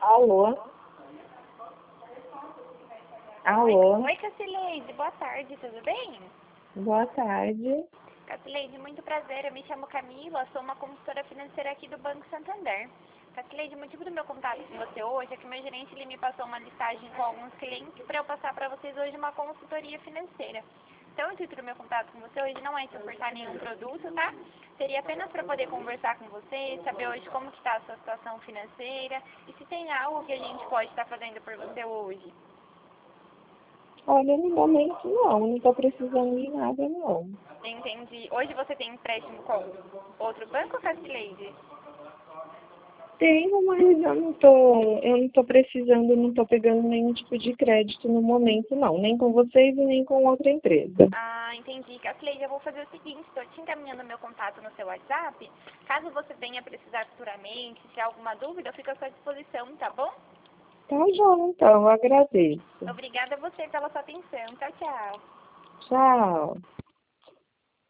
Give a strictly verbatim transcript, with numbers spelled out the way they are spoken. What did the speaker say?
Alô? Oi, Alô? oi Cacileide, boa tarde, tudo bem? Boa tarde. Cacileide, muito prazer, eu me chamo Camila, sou uma consultora financeira aqui do Banco Santander. Cacileide, o motivo do meu contato com você hoje é que meu gerente ele me passou uma listagem com alguns clientes para eu passar para vocês hoje uma consultoria financeira. Então, o intuito do meu contato com você hoje não é te ofertar nenhum produto, tá? Seria apenas para poder conversar com você, saber hoje como que está a sua situação financeira e se tem algo que a gente pode estar fazendo por você hoje. Olha, no momento não, não estou precisando de nada não. Entendi. Hoje você tem empréstimo com outro banco, Cacileide? Tenho, mas eu não tô, eu não tô precisando, não tô pegando nenhum tipo de crédito no momento não, nem com vocês e nem com outra empresa. Ah, entendi. Cacileide, eu vou fazer o seguinte, estou te encaminhando meu contato no seu WhatsApp. Caso você venha precisar futuramente, se há alguma dúvida, eu fico à sua disposição, tá bom? Tá bom, então, eu agradeço. Obrigada a você pela sua atenção. Tchau, tchau. Tchau.